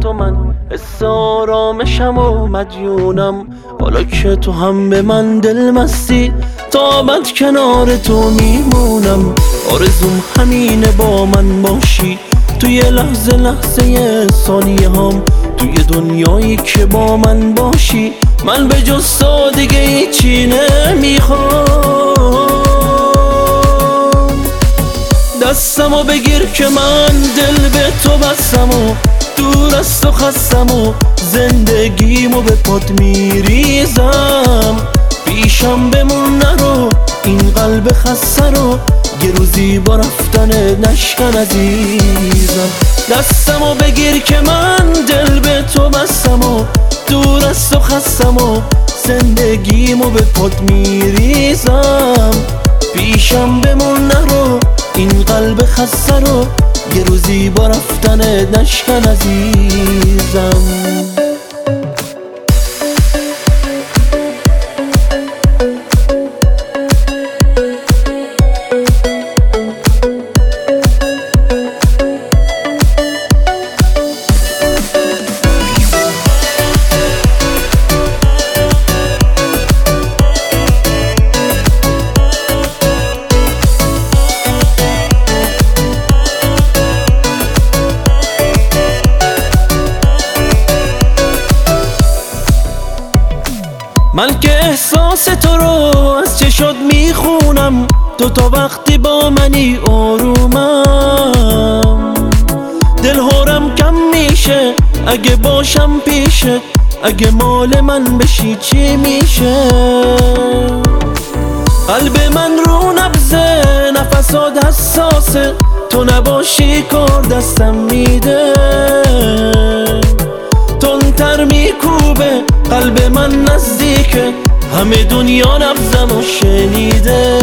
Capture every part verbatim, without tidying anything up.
تو من حس آرامشم و مدیونم. حالا که تو هم به من دل مستی تا ابد کنار تو میمونم. آرزوم همینه با من باشی توی لحظه لحظه ثانیه هم، توی دنیایی که با من باشی. من به جز تو دیگه هیچی نمیخوام. دستمو بگیر که من دل به تو بستم و دور از تو خستم و زندگیمو به پات میریزم. پیشم بمون نرو این قلب خسته رو، یه روزی با رفتن نشکن عزیزم. دستمو بگیر که من دل به تو بستم و دور از تو خستم و زندگیمو به پات میریزم. پیشم بمون نرو این قلب خسته رو، یه روزی با رفتن نشکن عزیزم. من که احساس تو رو از چشات میخونم، تو تا وقتی با منی آرومم. دل هارم کم میشه اگه باشم پیشت، اگه مال من بشی چی میشه؟ قلب من رو نبضه نفسات حساسه، تو نباشی کار دستم میده. تندتر میکوبه قلب من نزدیکه، همه دنیا نبضم و شنیده.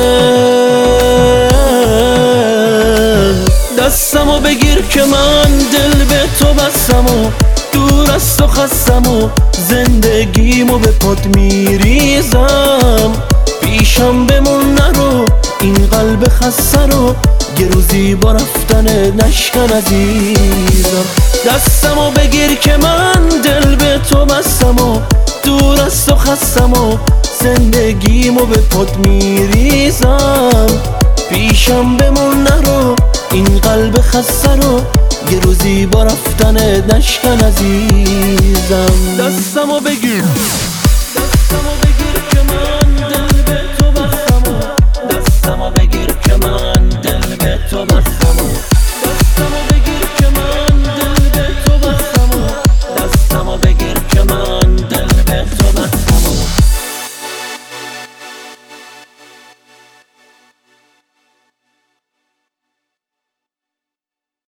دستمو بگیر که من دل به تو بستم و دور از تو خستم و زندگیمو به پات میریزم. پیشم بمون نرو این قلب خسته رو، یه روزی با رفتن نشکن عزیزم. دستمو بگیر که من دل به تو بستم و دور از تو خستم و زندگیمو به پات میریزم. پیشم بمون نرو این قلب خسته رو، یه روزی با رفتن نشکن عزیزم. دستمو بگیر دستمو